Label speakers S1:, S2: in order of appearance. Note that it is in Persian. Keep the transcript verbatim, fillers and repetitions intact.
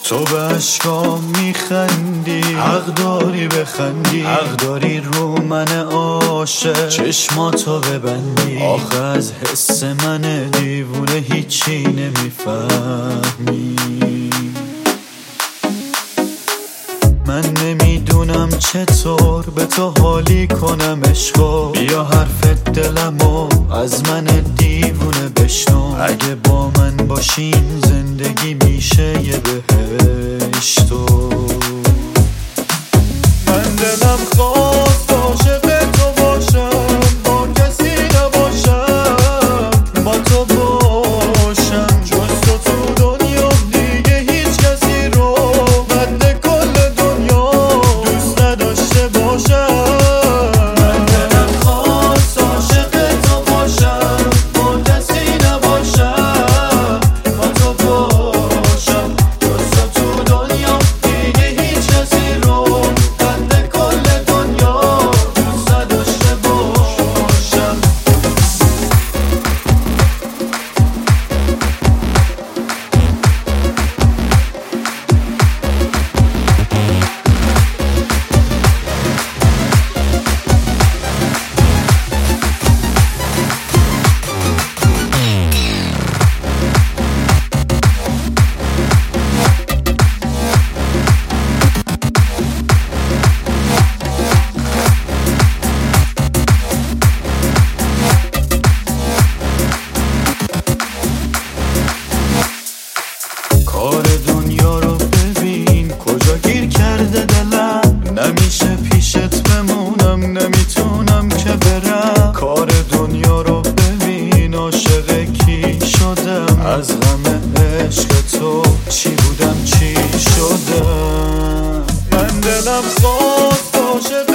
S1: تو به عشقام میخندی، حق داری بخندی، حق داری رو من عاشق چشماتو ببندی. آخه از حس من دیوونه هیچی نمیفهمی. من نمیدونم چطور به تو حالی کنم عشقا. بیا حرف دلمو از من دیوونه بشنو. اگه با من باشین زندگی میشه یه بهشتو. من دلم خواست عاشق تو باشم، با کسی نباشم، با تو باشم. جز تو تو دنیا دیگه هیچ کسی رو قد کل دنیا دوست نداشته باشم. من دلم خواست عاشق تو باشم، با کسی نباشم، با تو باشم. جز تو تو دنیا دیگه هیچ کسی رو قد کل دنیا دوست نداشته باشم. کار دنیا رو ببین کجا گیر کرده دلم. نمیشه پیشت بمونم، نمیتونم که برم. کار دنیا رو ببین عاشق کی شدم. از غم عشق تو چی بودم چی شدم. من دلم خواست عاشق